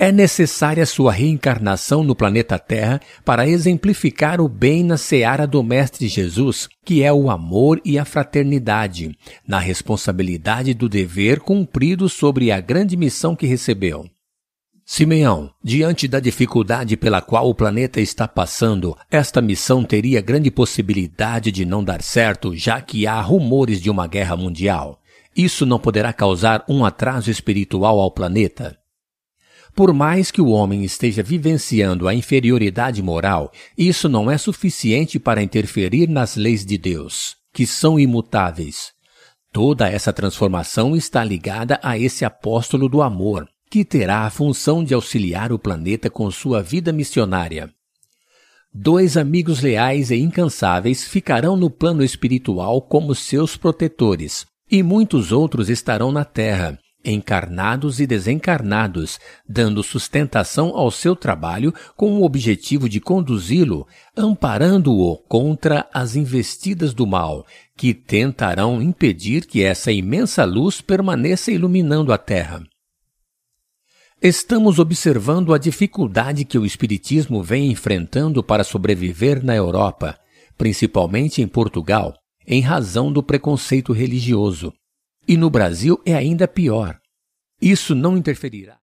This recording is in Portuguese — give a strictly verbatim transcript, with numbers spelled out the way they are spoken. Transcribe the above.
É necessária sua reencarnação no planeta Terra para exemplificar o bem na seara do Mestre Jesus, que é o amor e a fraternidade, na responsabilidade do dever cumprido sobre a grande missão que recebeu. Simeão, diante da dificuldade pela qual o planeta está passando, esta missão teria grande possibilidade de não dar certo, já que há rumores de uma guerra mundial. Isso não poderá causar um atraso espiritual ao planeta? Por mais que o homem esteja vivenciando a inferioridade moral, isso não é suficiente para interferir nas leis de Deus, que são imutáveis. Toda essa transformação está ligada a esse apóstolo do amor, que terá a função de auxiliar o planeta com sua vida missionária. Dois amigos leais e incansáveis ficarão no plano espiritual como seus protetores, e muitos outros estarão na Terra, encarnados e desencarnados, dando sustentação ao seu trabalho com o objetivo de conduzi-lo, amparando-o contra as investidas do mal, que tentarão impedir que essa imensa luz permaneça iluminando a Terra. Estamos observando a dificuldade que o Espiritismo vem enfrentando para sobreviver na Europa, principalmente em Portugal, em razão do preconceito religioso. E no Brasil é ainda pior. Isso não interferirá.